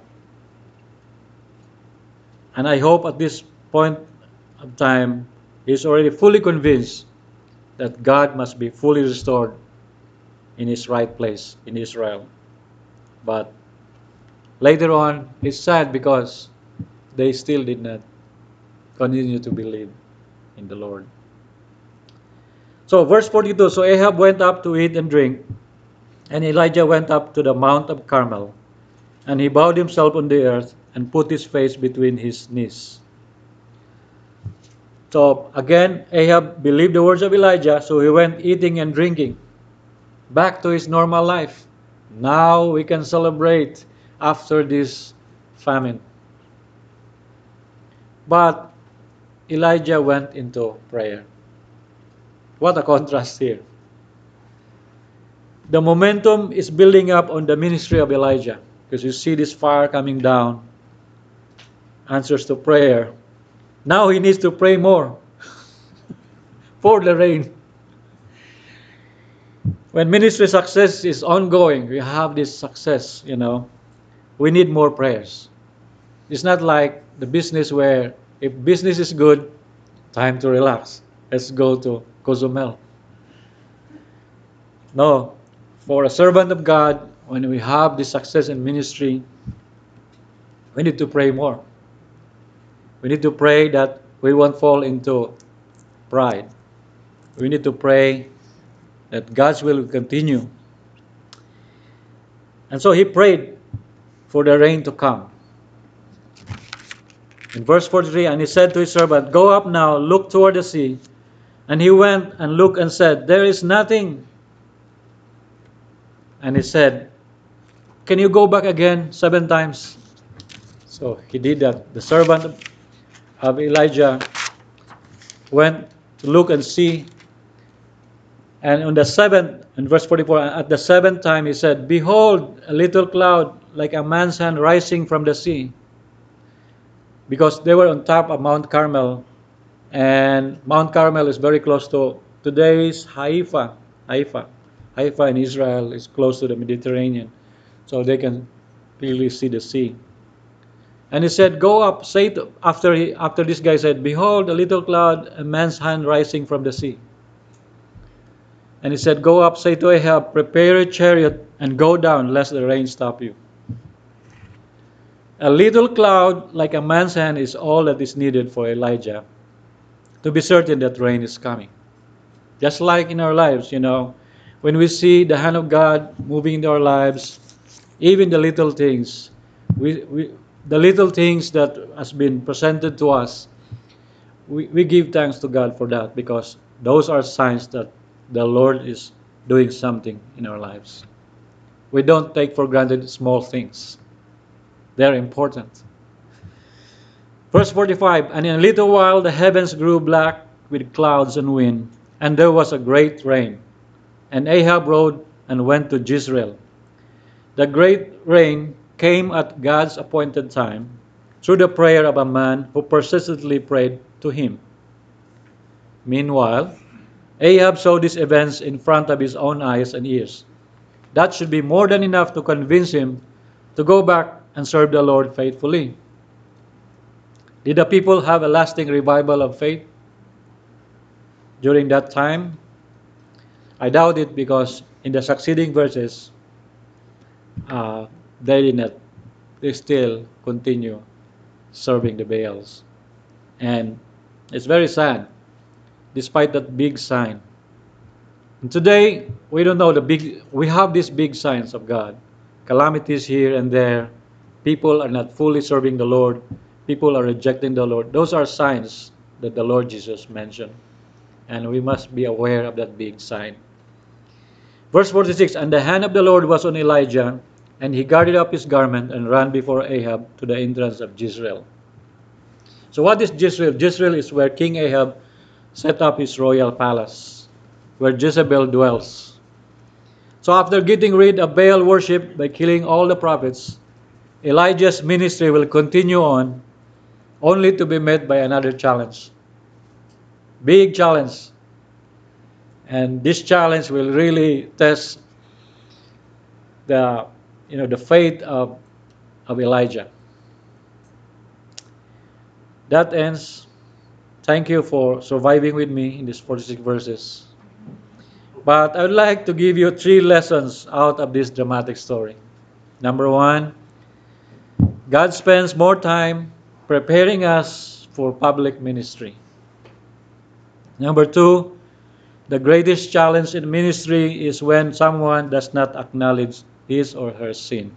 And I hope at this point of time, he's already fully convinced that God must be fully restored in his right place in Israel. But later on, it's sad because they still did not continue to believe in the Lord. So verse 42, so Ahab went up to eat and drink, and Elijah went up to the Mount of Carmel, and he bowed himself on the earth and put his face between his knees. So again, Ahab believed the words of Elijah, so he went eating and drinking, back to his normal life. Now we can celebrate after this famine. But Elijah went into prayer. What a contrast here. The momentum is building up on the ministry of Elijah, because you see this fire coming down, answers to prayer. Now he needs to pray more for the rain. When ministry success is ongoing, we have this success, we need more prayers. It's not like the business where if business is good, time to relax. Let's go to Cozumel. No, for a servant of God, when we have this success in ministry, we need to pray more. We need to pray that we won't fall into pride. We need to pray that God's will continue. And so he prayed for the rain to come. In verse 43, and he said to his servant, go up now, look toward the sea. And he went and looked and said, there is nothing. And he said, can you go back again 7 times? So he did that. The servant of Elijah went to look and see. And on the 7th, in verse 44, at the 7th time he said, behold, a little cloud like a man's hand rising from the sea. Because they were on top of Mount Carmel. And Mount Carmel is very close to today's Haifa. Haifa in Israel is close to the Mediterranean. So they can clearly see the sea. And he said, go up, say to, after this guy said, behold, a little cloud, a man's hand rising from the sea. And he said, go up, say to Ahab, prepare a chariot and go down, lest the rain stop you. A little cloud like a man's hand is all that is needed for Elijah to be certain that rain is coming. Just like in our lives, when we see the hand of God moving in our lives, even the little things, the little things that has been presented to us, we give thanks to God for that, because those are signs that the Lord is doing something in our lives. We don't take for granted small things. They're important. Verse 45, and in a little while the heavens grew black with clouds and wind, and there was a great rain. And Ahab rode and went to Jezreel. The great rain came at God's appointed time through the prayer of a man who persistently prayed to him. Meanwhile, Ahab saw these events in front of his own eyes and ears. That should be more than enough to convince him to go back and serve the Lord faithfully. Did the people have a lasting revival of faith during that time? I doubt it, because in the succeeding verses, they did not. They still continue serving the Baals. And it's very sad, despite that big sign. And today, we don't know we have these big signs of God. Calamities here and there. People are not fully serving the Lord. People are rejecting the Lord. Those are signs that the Lord Jesus mentioned. And we must be aware of that big sign. Verse 46, and the hand of the Lord was on Elijah, and he gathered up his garment and ran before Ahab to the entrance of Jezreel. So what is Jezreel? Jezreel is where King Ahab set up his royal palace, where Jezebel dwells. So after getting rid of Baal worship by killing all the prophets, Elijah's ministry will continue on, only to be met by another challenge. Big challenge. And this challenge will really test the, the faith of Elijah. That ends. Thank you for surviving with me in these 46 verses. But I would like to give you 3 lessons out of this dramatic story. Number 1, God spends more time preparing us for public ministry. Number 2, the greatest challenge in ministry is when someone does not acknowledge his or her sin.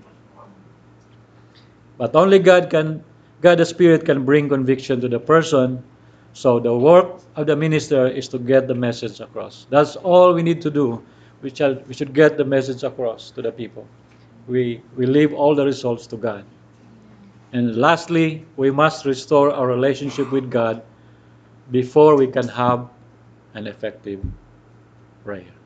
But only God the Spirit can bring conviction to the person. So the work of the minister is to get the message across. That's all we need to do. We should get the message across to the people. We leave all the results to God. And lastly, we must restore our relationship with God before we can have an effective prayer.